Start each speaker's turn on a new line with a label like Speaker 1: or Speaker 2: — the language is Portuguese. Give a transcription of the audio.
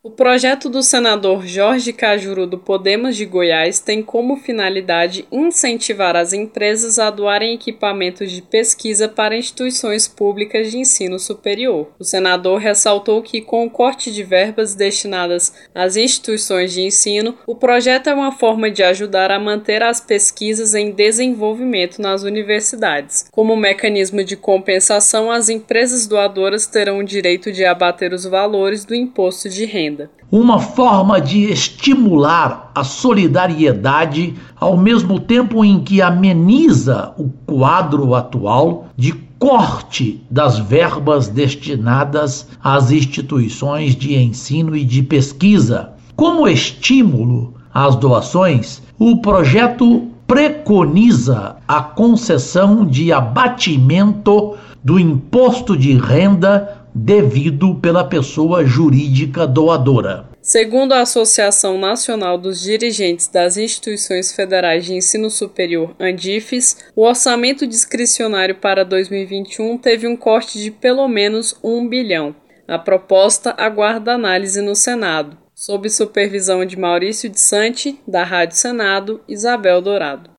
Speaker 1: O projeto do senador Jorge Cajuru do Podemos de Goiás tem como finalidade incentivar as empresas a doarem equipamentos de pesquisa para instituições públicas de ensino superior. O senador ressaltou que, com o corte de verbas destinadas às instituições de ensino, o projeto é uma forma de ajudar a manter as pesquisas em desenvolvimento nas universidades. Como mecanismo de compensação, as empresas doadoras terão o direito de abater os valores do imposto de renda.
Speaker 2: Uma forma de estimular a solidariedade, ao mesmo tempo em que ameniza o quadro atual de corte das verbas destinadas às instituições de ensino e de pesquisa. Como estímulo às doações, o projeto preconiza a concessão de abatimento do imposto de renda devido pela pessoa jurídica doadora.
Speaker 1: Segundo a Associação Nacional dos Dirigentes das Instituições Federais de Ensino Superior, ANDIFES, o orçamento discricionário para 2021 teve um corte de pelo menos 1 bilhão. A proposta aguarda análise no Senado, sob supervisão de Maurício de Santi, da Rádio Senado, Isabel Dourado.